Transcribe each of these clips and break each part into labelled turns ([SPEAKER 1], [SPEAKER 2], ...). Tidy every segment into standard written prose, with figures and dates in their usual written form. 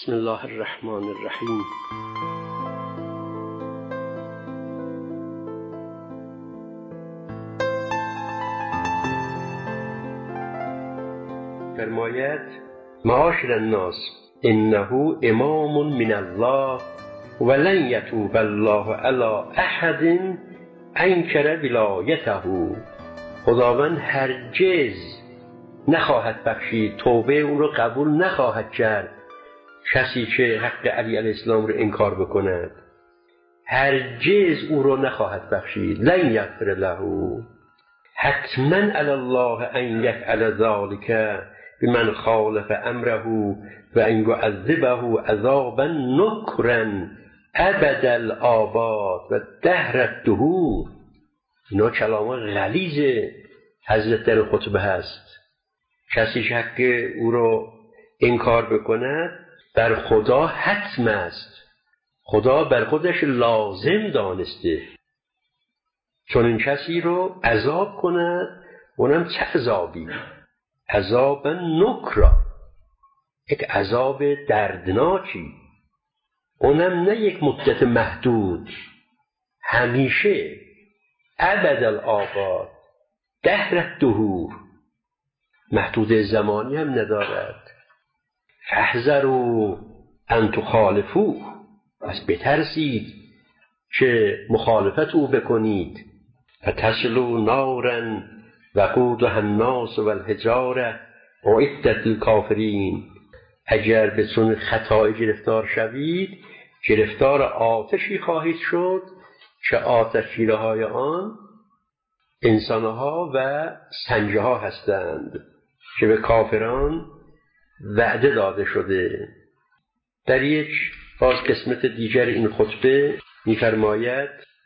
[SPEAKER 1] بسم الله الرحمن الرحیم. فرماید معاشر الناس انه امام من الله ولن یتوب الله علی احد انکر ولایته. خداوند هرگز نخواهد بخشید، توبه اون رو قبول نخواهد کرد کسی که حق علی علیه السلام رو انکار بکند. هرگز او رو نخواهد بخشید. لن یغفر له حتما علی الله ان یفعل ذلک بمن خالف امره و ان یعذبه عذابا نکرا ابد الآباد و دهر الدهور. اینا کلام غلیظ حضرت در خطبه هست. کسی که حق او رو انکار بکند بر خدا حتم است، خدا بر خودش لازم دانسته چون این کسی رو عذاب کند. اونم چه عذابی؟ عذاب نکرا، یک عذاب دردناکی، اونم نه یک مدت محدود، همیشه، ابد الآباد، دهر الدهور، محدود زمانی هم ندارد. فاحذروا ان تخالفوه، پس بترسید که مخالفت او بکنید. فتصلوا نارا وقودها الناس والحجاره اعدت للکافرین. اگر به سوی خطای گرفتار شوید گرفتار آتشی خواهید شد که آتشگیره های آن انسانها و سنجه ها هستند که به کافران وعده داده شده. در یک قسمت دیگر این خطبه می‌فرماید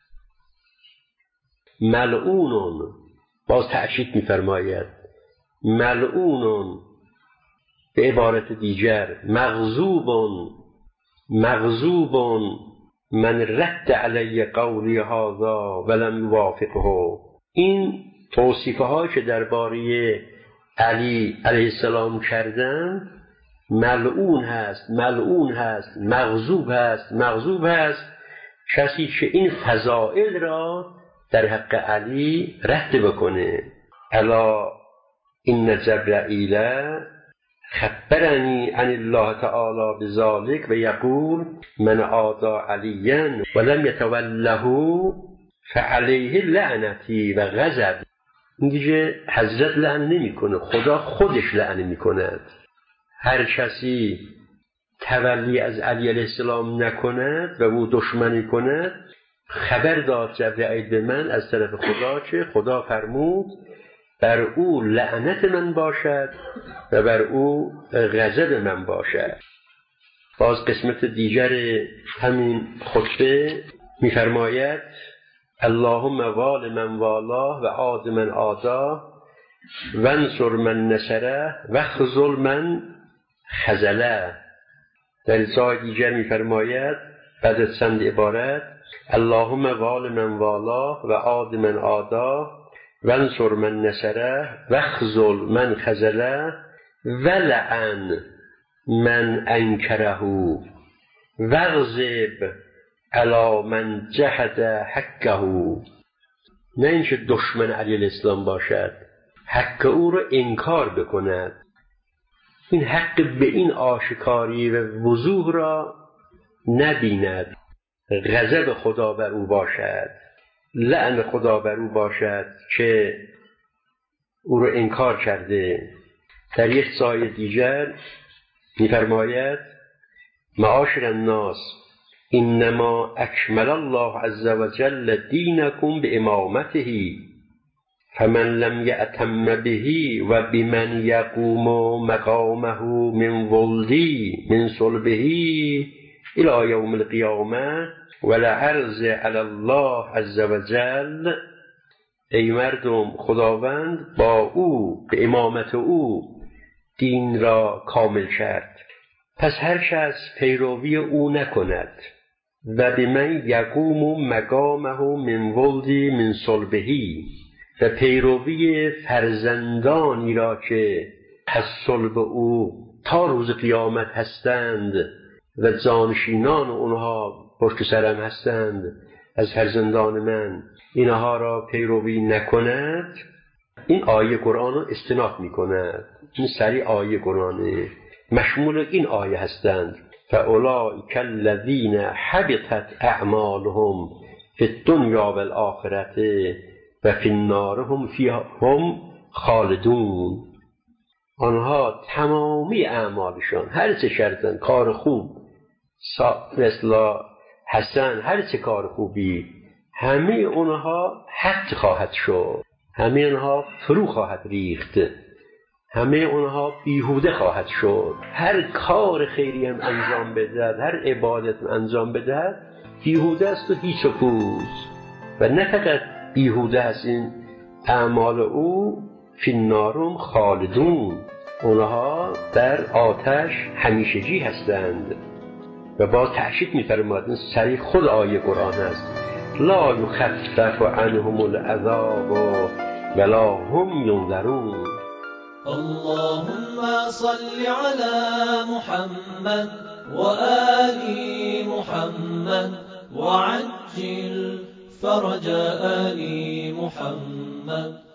[SPEAKER 1] ملعونون، باز تأکید می‌فرماید ملعونون، به عبارت دیگر مغضوبون من رد علی قولی هذا ولم یوافقه. این توصیفه ها که درباره علی علیه السلام کردن ملعون هست، مغضوب هست کسی که این فضائل را در حق علی رد بکنه. الا ان جبرائیل خبرنی عن الله تعالی بذلک و یقول من عادی علیا ولم یتوله فعلیه لعنتی و غضب. این دیگه حضرت لعن نمی کنه، خدا خودش لعن می کند. هر کسی تولی از علی علیه السلام نکند و او دشمنی کند، خبر داد جبرائیل به من از طرف خدا که خدا فرمود بر او لعنت من باشد و بر او غضب من باشد. باز قسمت دیگر همین خطبه می‌فرماید اللهم وال من والاه و عاد من عاداه و انصر من نصره و خذل من خذله. در جای دیگر می‌فرماید بعد از چند عبارت اللهم وال من والاه و عاد من عاداه و انصر من نصره و خذل من خذله و لعن من انکره و غضب علی من جحد حقه. نه اینکه دشمن علی علیه السلام باشد، حق او رو انکار بکند. این حق به این آشکاری و وضوح را نبیند، غضب خدا بر او باشد، لعن خدا بر او باشد که او رو انکار کرده. در یک جای دیگر می‌فرماید معاشر الناس انما اکمل الله عز وجل دینکم بامامته فمن لم یأتم به و بمن یقوم مقامه من ولدی من صلبه الی یوم القیامه ولعرض علی الله عز وجل. ای مردم، خداوند با او به امامت او دین را کامل کرد، پس هر کس پیروی او نکند و به من یقوم مقامه من ولدی من صلبه و پیروی فرزندانی را که از صلب او تا روز قیامت هستند و جانشینان اونها پشت سرم هستند از فرزندان من، اینها را پیروی نکند، این آیه قرآن رو استناد می کند. این سری آیه قرآنه مشمول این آیه هستند. فاولئک الذین حبطت اعمالهم فی الدنیا و الآخرة و فی النار هم فیها هم خالدون. آنها تمامی اعمالشان، هر چه کردن کار خوب، مثل حسن، هر چه کار خوبی، همه اونها حق خواهد شد، همه اونها فرو خواهد ریخت، همه اونها بیهوده خواهد شد. هر کار خیری هم انجام بدهد، هر عبادت انجام بدهد، بیهوده است و هیچ و پوز. و نه فقط بیهوده است، این اعمال او فی النار خالدون، اونها در آتش همیشگی هستند. و باز تأکید می‌فرماید، این صریح خود آیه قرآن است، لا یخفف عنهم العذاب ولا هم ینظرون.
[SPEAKER 2] اللهم صل على محمد وآل محمد وعجل فرج آل محمد.